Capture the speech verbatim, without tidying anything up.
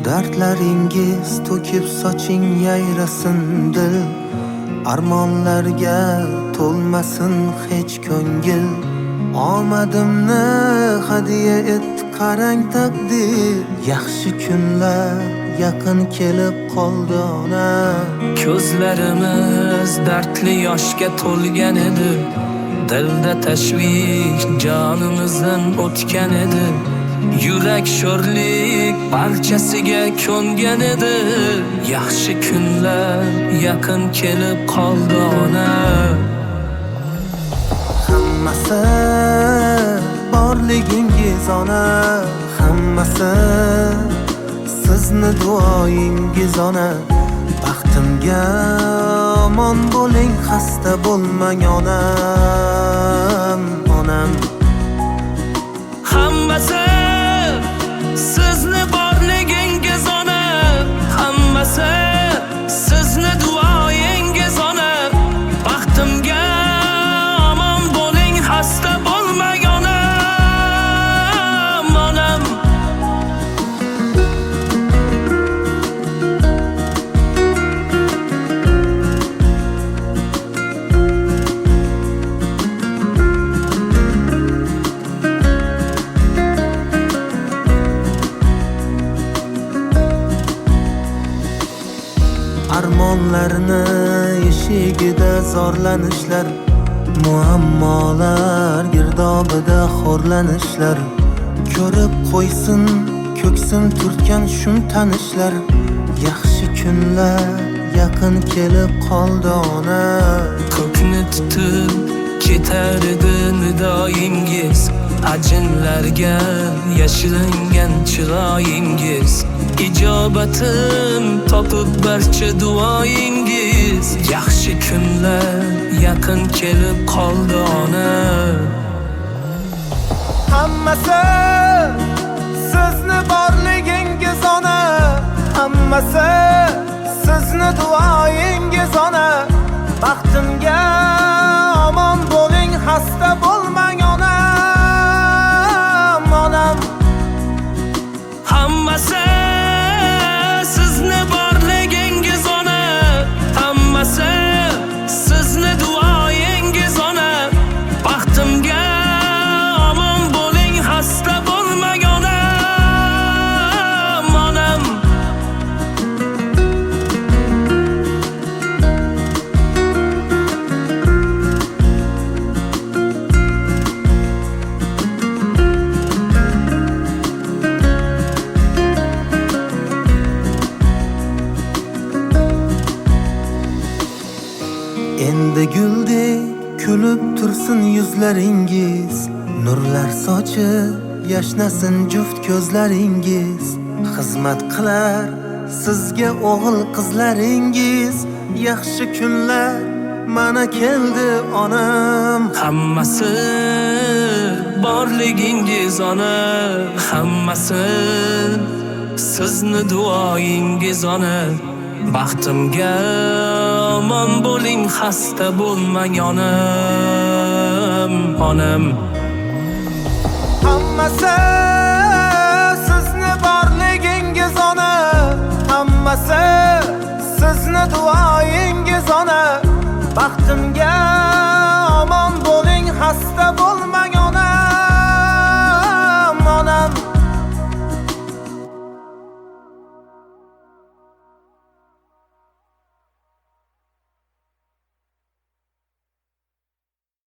Dardlaringiz to'kib soching yayrasin dil, armonlarga to'lmasin hech ko'ngil. Omadimni hadiya et qarang taqdir, yaxshi kunlar yaqin kelib qoldi ona. Ko'zlarimiz dardli yoshga to'lgan edi, dilda tashvish jonimizdan o'tgan edi. Yurak sho'rlik barchasiga ko'ngan edi, yaxshi kunlar yaqin kelib qoldi ona. Hammasi borligingiz ona, hammasi sizni duoyingiz ona. Baxtimga omon bo'ling, xasta bo'lmang onam, onam. Hammasi sizni borligingiz ona, hammasi sizni duoyingiz ona. Baxtimga omon bo'ling, xasta bo'lmang onam, onam. Armonlarni eshigida zorlanishlar, muammolar girdobida xo'rlanishlar. Ko'rib qo'ysin ko'ksim turtgan shum tanishlar, yaxshi kunlar yaqin kelib qoldi ona. Ko'kni tutib ketar edi nidoyingiz, ajinlarga yashiringan chiroyingiz. Ijobatim topib barcha duoyingiz, yaxshi kunlar yaqin kelib qoldi ona. Hammasi sizni borligingiz ona, hammasi sizni duoyingiz ona. Baxtimga omon bo'ling, xasta bo'lmang onam, onam. Hammasi sizni borligingiz ona, hammasi sizni duoyingiz ona. Baxtimga omon bo'ling, xasta bo'lmang onam, onam. Endi guldek kulib tursin yuzlaringiz, nurlar sochib yashnasin juft ko'zlaringiz. Xizmat qilar sizga o'g'il qizlaringiz, yaxshi kunlar mana keldi onam. Hammasi borligingiz ona, hammasi sizni duoyingiz ona. Baxtimga omon bo'ling, xasta bo'lmang onam, onam. Hammasi sizni borligingiz ona, hammasi sizni duoyingiz ona. Baxtimga